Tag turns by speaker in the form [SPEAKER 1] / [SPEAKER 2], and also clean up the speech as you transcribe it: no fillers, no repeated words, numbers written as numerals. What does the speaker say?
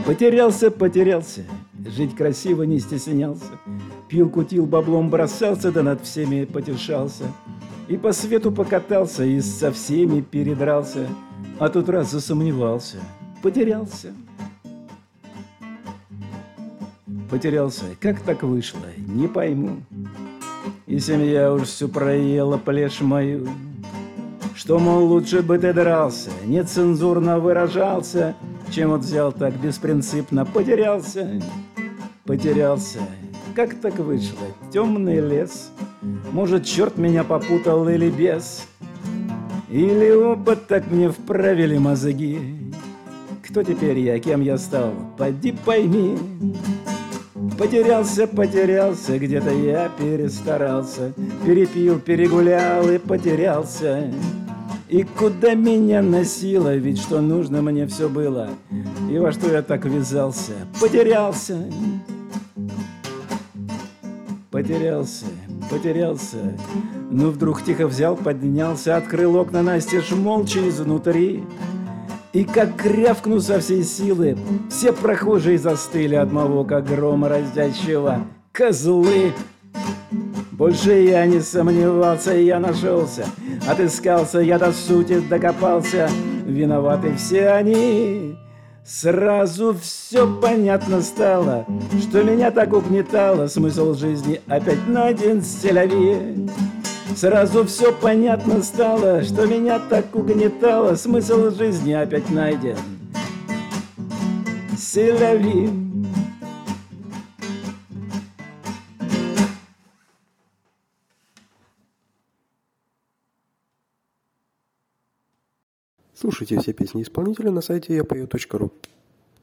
[SPEAKER 1] Потерялся, жить красиво не стеснялся, пил, кутил, баблом бросался, да над всеми потешался. И по свету покатался, и со всеми передрался, а тут раз засомневался, потерялся. Потерялся, как так вышло, не пойму. И семья уж всю проела плешь мою, что, мол, лучше бы ты дрался, нецензурно выражался, чем вот взял так беспринципно, потерялся. Как так вышло, темный лес, может, черт меня попутал или бес, или оба так мне вправили мозги. Кто теперь я, кем я стал, поди пойми. Потерялся, где-то я перестарался, перепил, перегулял и потерялся. И куда меня носило, ведь что нужно мне все было, и во что я так ввязался, потерялся. Ну вдруг тихо взял, поднялся, открыл окна настежь молча изнутри. И как рявкну со всей силы, все прохожие застыли от моего, как грома разящего. Козлы! Больше я не сомневался, я нашелся, отыскался, я до сути докопался. Виноваты все они. Сразу все понятно стало, что меня так угнетало, смысл жизни опять найден с Тель-Авива. Сразу все понятно стало, что меня так угнетало, смысл жизни опять найден. Тель-Авив.
[SPEAKER 2] Слушайте все песни исполнителя на сайте yapeo.ru.